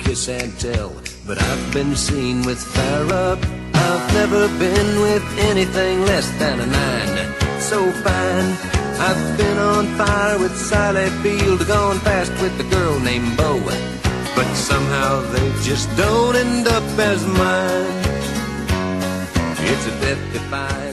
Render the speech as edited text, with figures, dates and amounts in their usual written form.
kiss and tell. But I've been seen with Farrah. I've never been with anything less than a 9. So fine. I've been on fire with Sally Field, gone fast with a girl named Bo. But somehow they just don't end up as mine. It's a death-defying